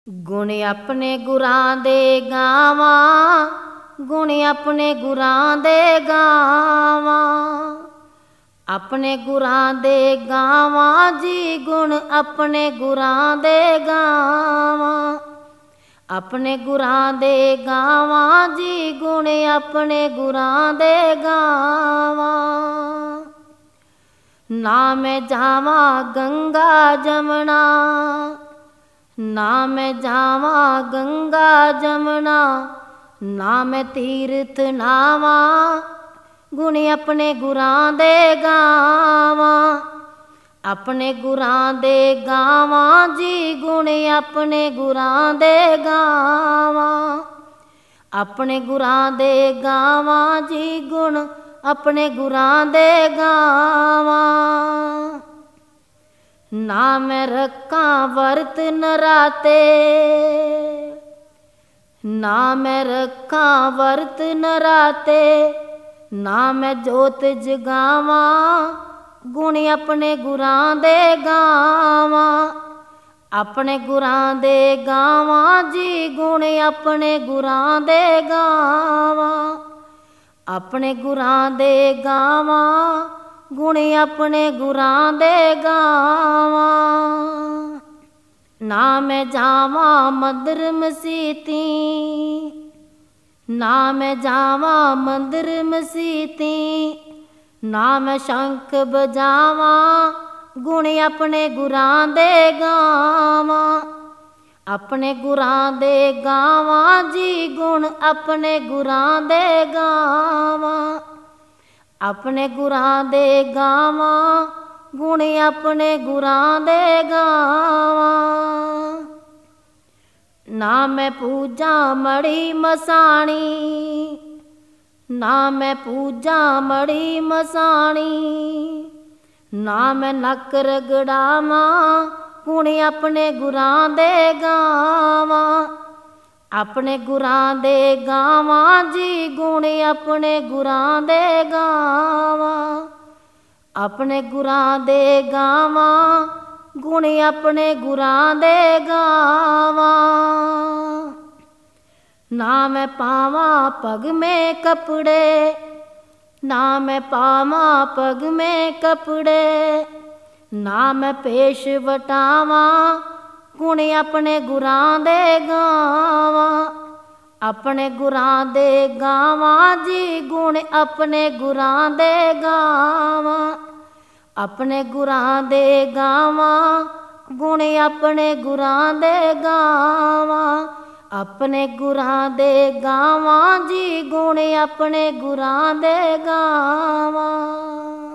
गुण अपने गुरां दे गावां, गुण अपने गुरां दे गावां, अपने गुरां दे गावां जी, गुण अपने गुरां दे गावां, अपने गुरां दे गावां जी, गुण अपने गुरां दे गावां। ना मैं जावां गंगा जमुना, ना मैं जावां गंगा जमुना, ना मैं तीरथ नावां, गुण अपने गुरां दे गावां, अपने गुरां दे गावां जी, गुण अपने गुरां दे गावां, अपने गुरां दे गावां जी, गुण अपने गुरां दे गावां। ना मैं रखां वर्त नराते, ना मैं रखां वर्त नराते, ना मैं जोत जगावां, गुण अपने गुरां दे गावां, अपने गुरां दे गावां जी, गुण अपने गुरां दे गावां, अपने गुरां दे गावां, गुण अपने गुरां दे गावां। ना मैं जावां मंदिर मसीती, ना मैं जावां मंदिर मसीती, ना मैं शंख बजावां, गुण अपने गुरां दे गावां, अपने गुरां दे गावां जी, गुण अपने गुरां दे गावां, अपने गुरां दे गावां, गुण अपने गुरां दे गावां। ना मैं पूजा मड़ी मसाणी, ना मैं पूजा मड़ी मसाणी, ना मैं नक रगड़ावां, गुण अपने गुरां दे गावां, अपने गुरां दे गावां जी, गुण अपने गुरां दे गावां, अपने गुरां दे गावां, गुण अपने गुरां दे गावां। ना मैं पावां पग में कपड़े, ना मैं पावां पग में कपड़े, ना मैं पेश वटावां, गुण अपने गुरां दे गावां, अपने गुरां दे गावां जी, गुण अपने गुरां दे गावां, अपने गुरां दे गावां, गुण अपने गुरां दे गावां, अपने गुरां दे गावां जी, गुण अपने गुरां दे गावां।